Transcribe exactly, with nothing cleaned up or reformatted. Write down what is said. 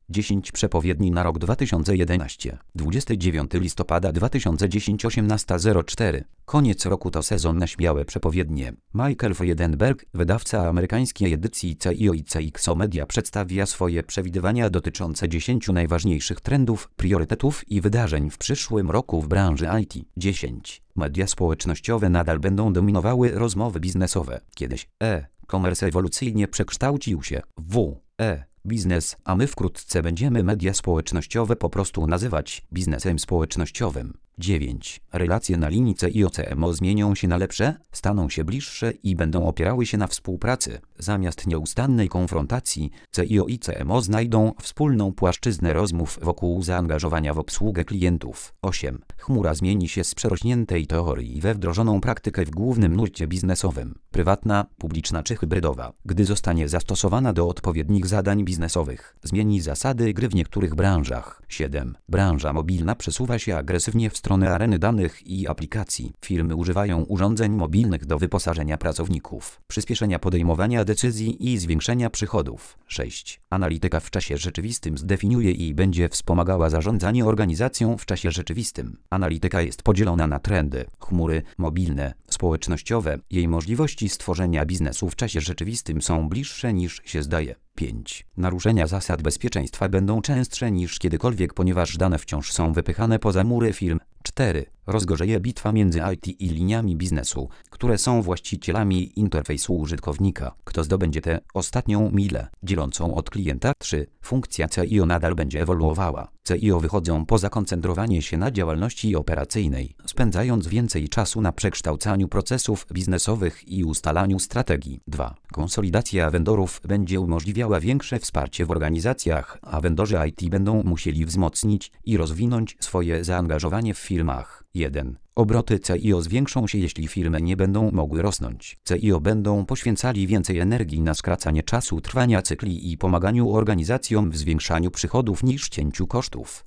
dziesięć przepowiedni na rok dwa tysiące jedenasty. dwudziestego dziewiątego listopada dwa tysiące dziesiątego osiemnaście zero cztery. Koniec roku to sezon na śmiałe przepowiednie. Michael Friedenberg, wydawca amerykańskiej edycji C I O i C X O Media, przedstawia swoje przewidywania dotyczące dziesięciu najważniejszych trendów, priorytetów i wydarzeń w przyszłym roku w branży I T. dziesięć. Media społecznościowe nadal będą dominowały rozmowy biznesowe. Kiedyś e-commerce ewolucyjnie przekształcił się w e-biznes, a my wkrótce będziemy media społecznościowe po prostu nazywać biznesem społecznościowym. dziewięć. Relacje na linii C I O C M O zmienią się na lepsze, staną się bliższe i będą opierały się na współpracy. Zamiast nieustannej konfrontacji, C I O i C M O znajdą wspólną płaszczyznę rozmów wokół zaangażowania w obsługę klientów. osiem. Chmura zmieni się z przerośniętej teorii we wdrożoną praktykę w głównym nurcie biznesowym. Prywatna, publiczna czy hybrydowa. Gdy zostanie zastosowana do odpowiednich zadań biznesowych, zmieni zasady gry w niektórych branżach. siedem. Branża mobilna przesuwa się agresywnie w stronę areny danych i aplikacji. Firmy używają urządzeń mobilnych do wyposażenia pracowników, przyspieszenia podejmowania decyzji i zwiększenia przychodów. sześć. Analityka w czasie rzeczywistym zdefiniuje i będzie wspomagała zarządzanie organizacją w czasie rzeczywistym. Analityka jest podzielona na trendy, chmury, mobilne, społecznościowe. Jej możliwości stworzenia biznesu w czasie rzeczywistym są bliższe niż się zdaje. pięć. Naruszenia zasad bezpieczeństwa będą częstsze niż kiedykolwiek, ponieważ dane wciąż są wypychane poza mury firm. cztery. Rozgorzeje bitwa między I T i liniami biznesu, które są właścicielami interfejsu użytkownika. Kto zdobędzie tę ostatnią milę dzielącą od klienta? trzy. Funkcja C I O nadal będzie ewoluowała. C I O wychodzą poza koncentrowanie się na działalności operacyjnej, spędzając więcej czasu na przekształcaniu procesów biznesowych i ustalaniu strategii. dwa. Konsolidacja vendorów będzie umożliwiała większe wsparcie w organizacjach, a vendorzy I T będą musieli wzmocnić i rozwinąć swoje zaangażowanie w firmach. jeden. Obroty C I O zwiększą się, jeśli firmy nie będą mogły rosnąć. C I O będą poświęcali więcej energii na skracanie czasu trwania cykli i pomaganiu organizacjom w zwiększaniu przychodów niż cięciu kosztów.